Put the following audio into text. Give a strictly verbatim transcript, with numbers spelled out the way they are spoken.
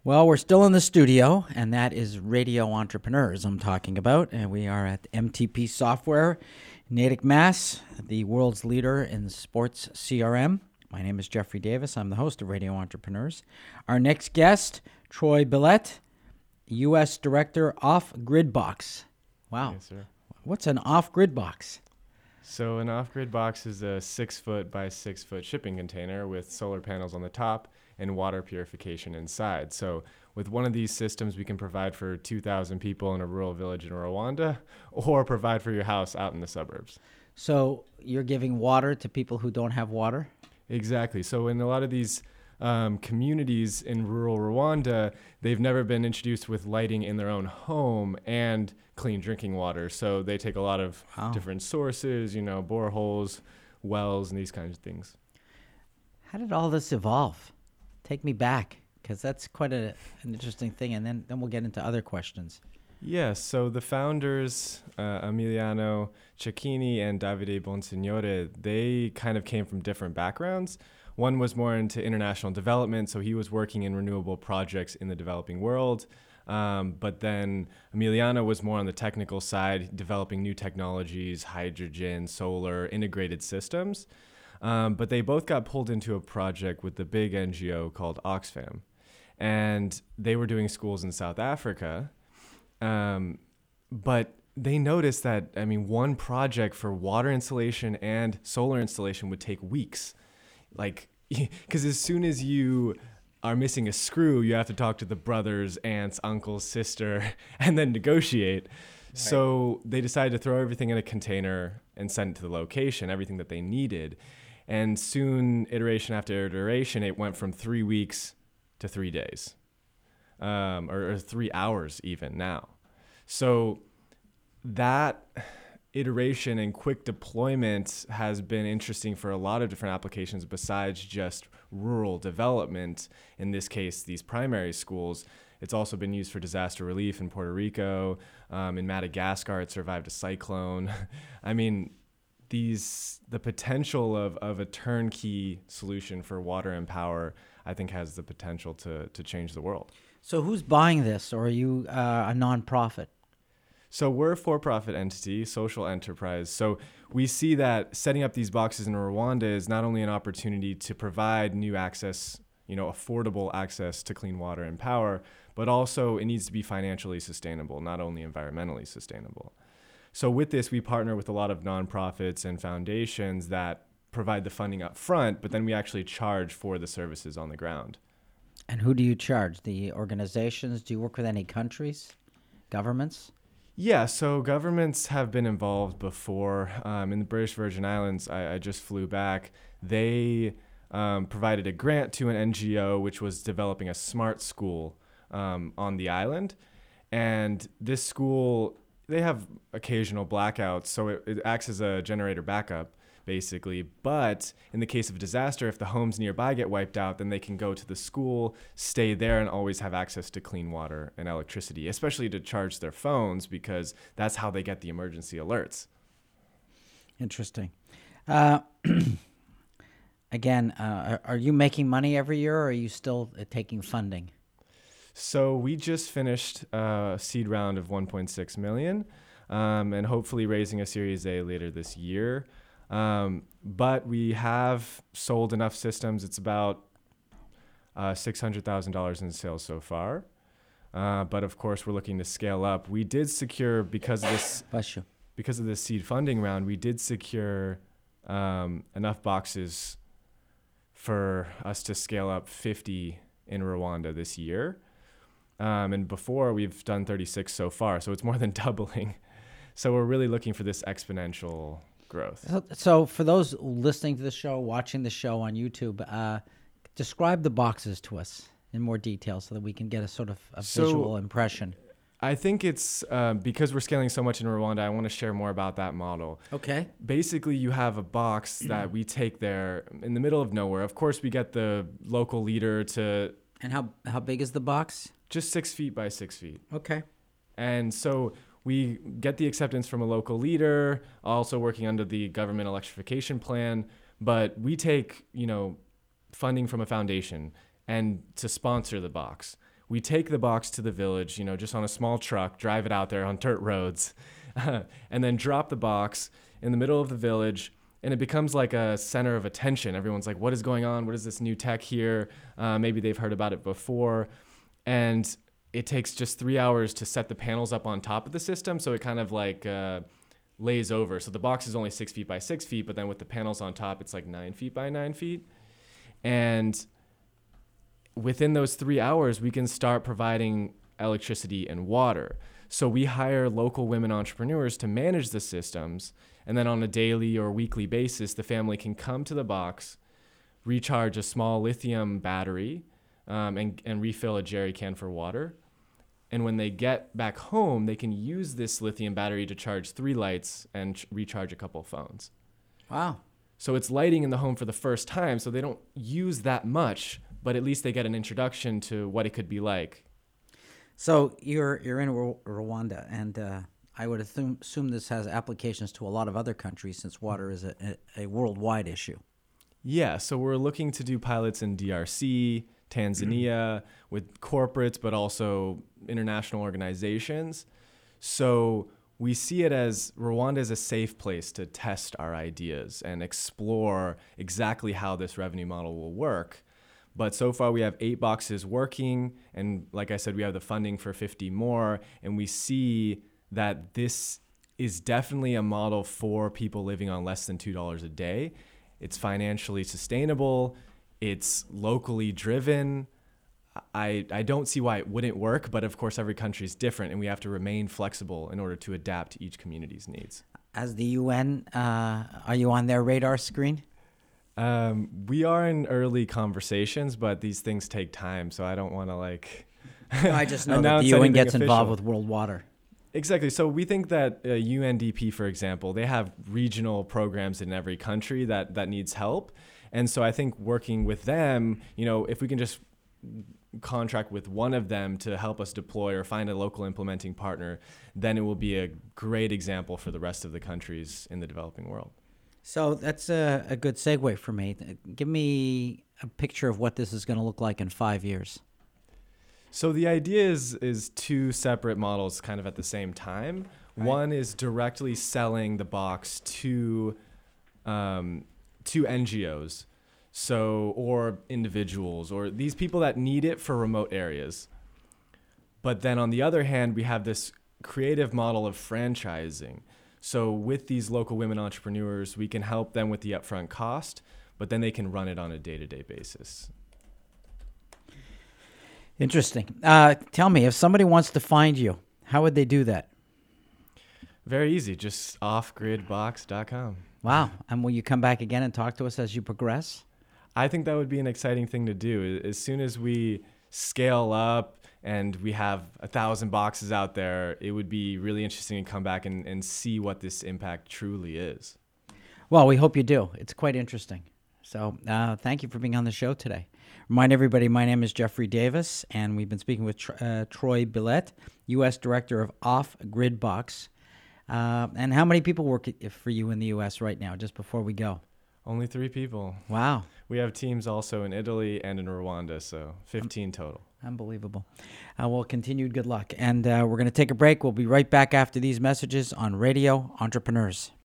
Well, we're still in the studio, and that is Radio Entrepreneurs I'm talking about. And we are at M T P Software, Natick, Mass, the world's leader in sports C R M. My name is Jeffrey Davis. I'm the host of Radio Entrepreneurs. Our next guest, Troy Billette, U S Director, Off-Grid Box. Wow. Yes, sir. What's an off-grid box? So an off-grid box is a six-foot by six-foot shipping container with solar panels on the top and water purification inside. So with one of these systems, we can provide for two thousand people in a rural village in Rwanda, or provide for your house out in the suburbs. So you're giving water to people who don't have water? Exactly. So in a lot of these um, communities in rural Rwanda, they've never been introduced with lighting in their own home and clean drinking water. So they take a lot of Wow. different sources, you know, boreholes, wells, and these kinds of things. How did all this evolve? Take me back, because that's quite a, an interesting thing, and then, then we'll get into other questions. Yes, so the founders, uh, Emiliano Cecchini and Davide Bonsignore, they kind of came from different backgrounds. One was more into international development, so he was working in renewable projects in the developing world. Um, but then Emiliano was more on the technical side, developing new technologies, hydrogen, solar, integrated systems. Um, but they both got pulled into a project with the big N G O called Oxfam. And they were doing schools in South Africa. Um, but they noticed that, I mean, one project for water installation and solar installation would take weeks. Like, because as soon as you are missing a screw, you have to talk to the brothers, aunts, uncles, sister, and then negotiate. Right. So they decided to throw everything in a container and send it to the location, everything that they needed. And soon, iteration after iteration, it went from three weeks to three days, um, or, or three hours even now. So that iteration and quick deployment has been interesting for a lot of different applications besides just rural development. In this case, these primary schools. It's also been used for disaster relief in Puerto Rico. Um, in Madagascar, it survived a cyclone. I mean, these the potential of, of a turnkey solution for water and power, I think, has the potential to, to change the world. So who's buying this, or are you uh, a nonprofit? So we're a for-profit entity, social enterprise. So we see that setting up these boxes in Rwanda is not only an opportunity to provide new access, you know, affordable access to clean water and power, but also it needs to be financially sustainable, not only environmentally sustainable. So with this, we partner with a lot of nonprofits and foundations that provide the funding up front, but then we actually charge for the services on the ground. And who do you charge? The organizations? Do you work with any countries, governments? Yeah, so governments have been involved before. Um, in the British Virgin Islands, I, I just flew back. They um, provided a grant to an N G O which was developing a smart school um, on the island. And this school, they have occasional blackouts, so it, it acts as a generator backup, basically. But in the case of a disaster, if the homes nearby get wiped out, then they can go to the school, stay there, and always have access to clean water and electricity, especially to charge their phones, because that's how they get the emergency alerts. Interesting. Uh, again, uh, are you making money every year, or are you still uh, taking funding? So we just finished a seed round of one point six million dollars um, and hopefully raising a Series A later this year. Um, but we have sold enough systems. It's about uh, six hundred thousand dollars in sales so far. Uh, but of course, we're looking to scale up. We did secure, because of this, Bless you. because of this seed funding round, we did secure um, enough boxes for us to scale up fifty in Rwanda this year. Um, and before, we've done thirty-six so far, so it's more than doubling. So we're really looking for this exponential growth. So, so for those listening to the show, watching the show on YouTube, uh, describe the boxes to us in more detail so that we can get a sort of a So, visual impression. I think it's uh, because we're scaling so much in Rwanda, I want to share more about that model. Okay. Basically, you have a box that we take there in the middle of nowhere. Of course, we get the local leader to And how how big is the box? just six feet by six feet. Okay. And so we get the acceptance from a local leader, also working under the government electrification plan. But we take, you know, funding from a foundation and to sponsor the box. we take the box to the village, you know, just on a small truck, drive it out there on dirt roads, and then drop the box in the middle of the village. And it becomes like a center of attention. Everyone's like, what is going on? What is this new tech here? Uh, maybe they've heard about it before. And it takes just three hours to set the panels up on top of the system. So it kind of like uh, lays over. So the box is only six feet by six feet, but then with the panels on top, it's like nine feet by nine feet. And within those three hours, we can start providing electricity and water. So we hire local women entrepreneurs to manage the systems. And then on a daily or weekly basis, the family can come to the box, recharge a small lithium battery, um, and, and refill a jerry can for water. And when they get back home, they can use this lithium battery to charge three lights and ch- recharge a couple phones. Wow. So it's lighting in the home for the first time, so they don't use that much, but at least they get an introduction to what it could be like. So you're you're in Ru- Rwanda, and uh, I would assume, assume this has applications to a lot of other countries since water is a, a, a worldwide issue. Yeah, so we're looking to do pilots in D R C, Tanzania, with corporates, but also international organizations. So we see it as Rwanda is a safe place to test our ideas and explore exactly how this revenue model will work. But so far we have eight boxes working, and like I said, we have the funding for fifty more, and we see that this is definitely a model for people living on less than two dollars a day. It's financially sustainable, it's locally driven. I, I don't see why it wouldn't work, but of course every country is different, and we have to remain flexible in order to adapt to each community's needs. As the U N, uh, are you on their radar screen? Um, we are in early conversations, but these things take time, so I don't want to like. No, I just know that the announce U N anything gets official. involved with world water. Exactly. So we think that uh, U N D P, for example, they have regional programs in every country that that needs help, and so I think working with them, you know, if we can just contract with one of them to help us deploy or find a local implementing partner, then it will be a great example for the rest of the countries in the developing world. So that's a, a good segue for me. Give me a picture of what this is going to look like in five years. So the idea is is two separate models kind of at the same time. Right. One is directly selling the box to um, to N G Os, so or individuals or these people that need it for remote areas. But then on the other hand, we have this creative model of franchising. So with these local women entrepreneurs, we can help them with the upfront cost, but then they can run it on a day-to-day basis. Interesting. Uh, tell me, if somebody wants to find you, how would they do that? Very easy, just off grid box dot com. Wow. And will you come back again and talk to us as you progress? I think that would be an exciting thing to do. As soon as we scale up and we have a thousand boxes out there, it would be really interesting to come back and, and see what this impact truly is. Well, we hope you do. It's quite interesting. So uh, thank you for being on the show today. Remind everybody, my name is Jeffrey Davis, and we've been speaking with uh, Troy Billette, U S Director of Off Grid Box. Uh, and how many people work for you in the U S right now, just before we go? Only three people. Wow. We have teams also in Italy and in Rwanda, so fifteen total. Unbelievable. Uh, well, continued good luck. And uh, we're going to take a break. We'll be right back after these messages on Radio Entrepreneurs.